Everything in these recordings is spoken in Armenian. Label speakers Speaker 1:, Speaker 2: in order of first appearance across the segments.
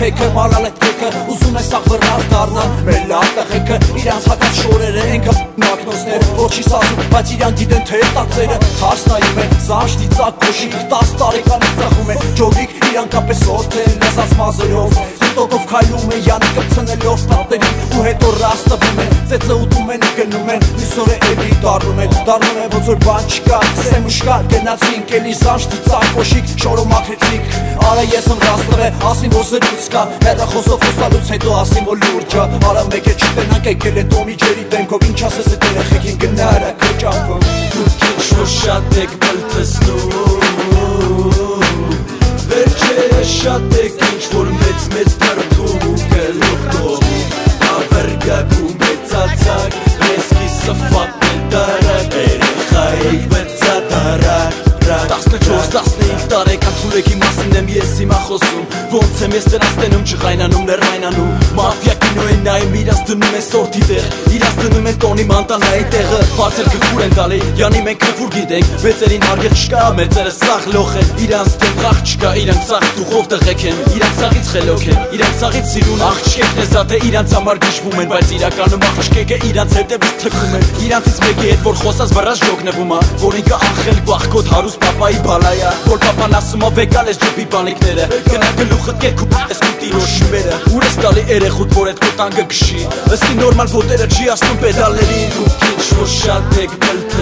Speaker 1: թեքը մարալ էտ թեքը ուզում է սաղ վրնած դառնան մեր լավ տղեկը իրանց հակած շորերը ենքը մակնոցներ որ չի սազում բայց իրան գիտեն թե տածերը թարս նայում են զաշտի ծակ կոշիկ 10 տարեկանից ծախում են ջոգիկ իրան կապես որդը են լեզած մազերով տոտով քայլում են յանի կպցնելով տատերին ու հետո ռաս տվում են ծեծը ուտում են ու գնում են միսորը էլի դառնում են ոնց որ բան չկա սեմուշկա գնացինք էլի զաշտի ծակ կոշիկ շորը մաքրեցինք արա ես եմ ռաստվե ասին որ զրույց կա հեռախոսով խոսալուց հետո ասին որ լուրջ ա արա մեկ է չտնանք եկել են Տոմի Ջերի դեմքով ինչ ասես էդ երեխեքին գնարա քո ճամփով
Speaker 2: դուք ինչ որ շատ եք բլթսնում վերջերը շատ եք ինչ որ մեծ փրկում ու գլուխով ավերգակում մեծացակ ռեսկի սֆատ դարակ երեխայիք բծատարակ 14-15 տարեկան թուրեքի մասին եմ ես հիմա խոսում ոնց եմ ես դրանց տենում չղայնանում ներվայնանում մաֆիա կինո են նայում իրանց դնում են սորտի տեղ իրանց դնում են տոնի մանտանայի տեղը բացել գլխուր են տալի յանի մենք գլխուր գիտենք մեծերին հարգել չկա մեծերը սաղ լոխ են իրանց դեմ խաղ չկա իրանք սաղ դուխով տղեկ են իրանք սաղից խելոք են իրանք սաղից սիրուն աղջկեք նեզատ է իրանց համար գժվում են բայց իրականում աղջկեկը իրանց հետևից թքում են իրանցից մեկի հետ որ խոսած վրաս ժոգնվում ա որ ինքը ախել բախկոտ հարուստ Պապայի բալայա որ պապան ասում ա վեկալ ես ջոբի բանիկները գնա գլուխդ կերք ու պես կուտի ռոշմերը ուր ես տալի երեխուտ որ էդ քո տանգը գշի ըստի նորմալ ոտերը չի ասում պեդալերին դուք ինչ որ շատ եք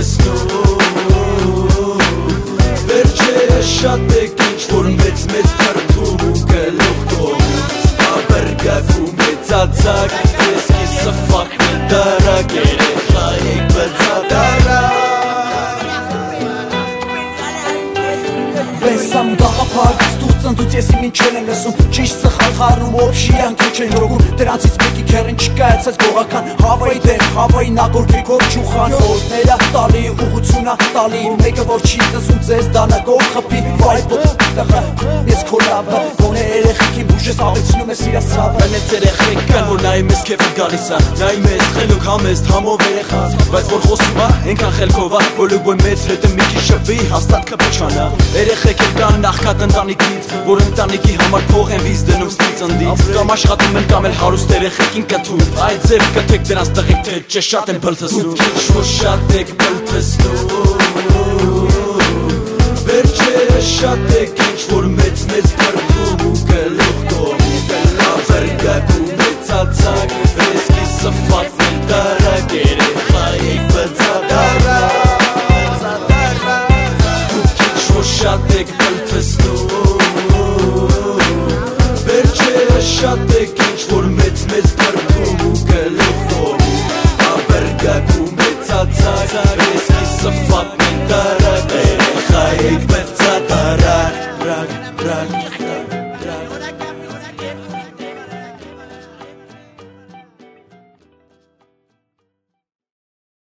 Speaker 2: բլթսնում վերջերը շատ եք ինչ որ մեծ փրկում ու գլուխ տոնում ավերգակում մեծացակ ռեսկի սֆակ դարակ երեխայիք բծատարակ
Speaker 1: Սամ գաղափար ստուց ընդուց ես իմ ինչ են լսում ճիշտ սխալ խառնում ոբշի անքիչ են ռոգում դրանցից մեկի քերին չկայացած գողական հավայի դեմ հավայի նագորգեքով չուխան ոտները տալի ուղությունա տալի մեկը որ չի տեսում ձեզ դանագով խփի վայբո տղա ես քոլավը գոնե երեխեքին բուժես ավեցնում ես իրաց ցավը
Speaker 2: Մեծ երեխեք կան որ նայում ես քեֆը գալիս ա նայում ես խելոք համեստ համով երեխաց բայց որ խոսում ա այնքան խելքով ա որ լուբոյ մեծ հետը մի քիչ շփվի հաստատ կփչանա երեխեք կան նախքատ ընտանիքից որ ընտանիքի համար փող են վիզ դնում ստիծնդից կամ աշխատում են կամ էլ հարուստ երեխեքին կթում այդ ձև կթեք դրանց տղեկ թե չէ շատ են բլթսնում ինչ որ շատ եք բլթսնում վերջերը շատ եք ինչ որ մեծ փրկում ու գլուխ տոնում ավերգակում մեծացակ ռեսկի սֆատ դարակ երեխայիք բծատարակ Շատ եք բլթսնում վերջերը շատ եք